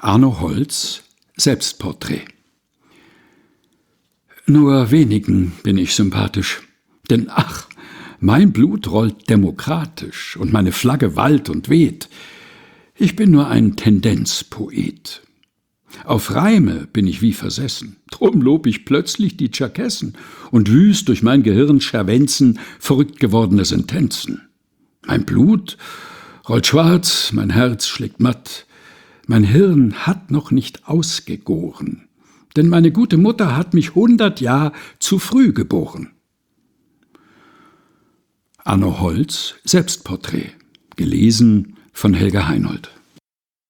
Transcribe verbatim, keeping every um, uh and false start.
Arno Holz, Selbstporträt. Nur wenigen bin ich sympathisch, denn ach, mein Blut rollt demokratisch und meine Flagge wallt und weht. Ich bin nur ein Tendenzpoet. Auf Reime bin ich wie versessen, drum lob ich plötzlich die Tscherkessen und wüst durch mein Gehirn scherwenzen verrückt gewordene Sentenzen. Mein Blut rollt schwarz, mein Herz schlägt matt, mein Hirn hat noch nicht ausgegoren, denn meine gute Mutter hat mich hundert Jahr zu früh geboren. Arno Holz, Selbstporträt, gelesen von Helga Heinold.